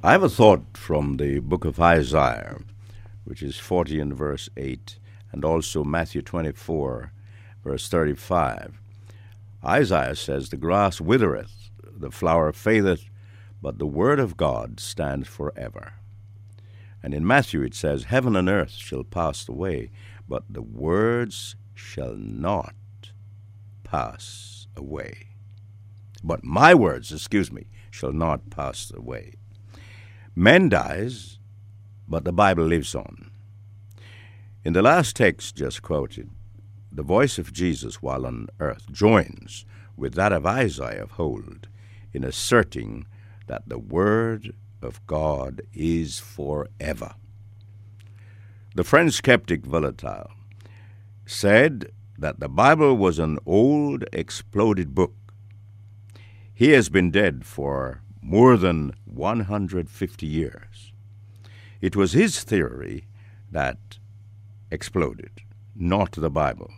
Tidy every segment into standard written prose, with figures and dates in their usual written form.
I have a thought from the book of Isaiah, which is 40 and verse 8, and also Matthew 24, verse 35. Isaiah says, "The grass withereth, the flower fadeth, but the word of God stands forever." And in Matthew it says, "Heaven and earth shall pass away, but the words shall not pass away." But my words, shall not pass away. Man dies, but the Bible lives on. In the last text just quoted, the voice of Jesus while on earth joins with that of Isaiah of old in asserting that the Word of God is forever. The French skeptic Volatile said that the Bible was an old, exploded book. He has been dead for more than 150 years. It was his theory that exploded, not the Bible.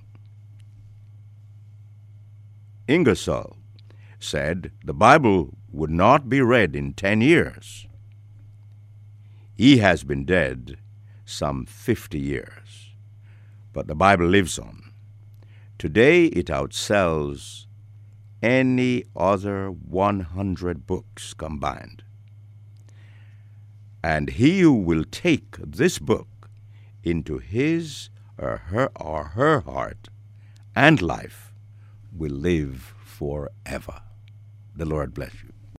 Ingersoll said the Bible would not be read in 10 years. He has been dead some 50 years, but the Bible lives on. Today it outsells any other 100 books combined. And he who will take this book into his or her heart and life will live forever. The Lord bless you.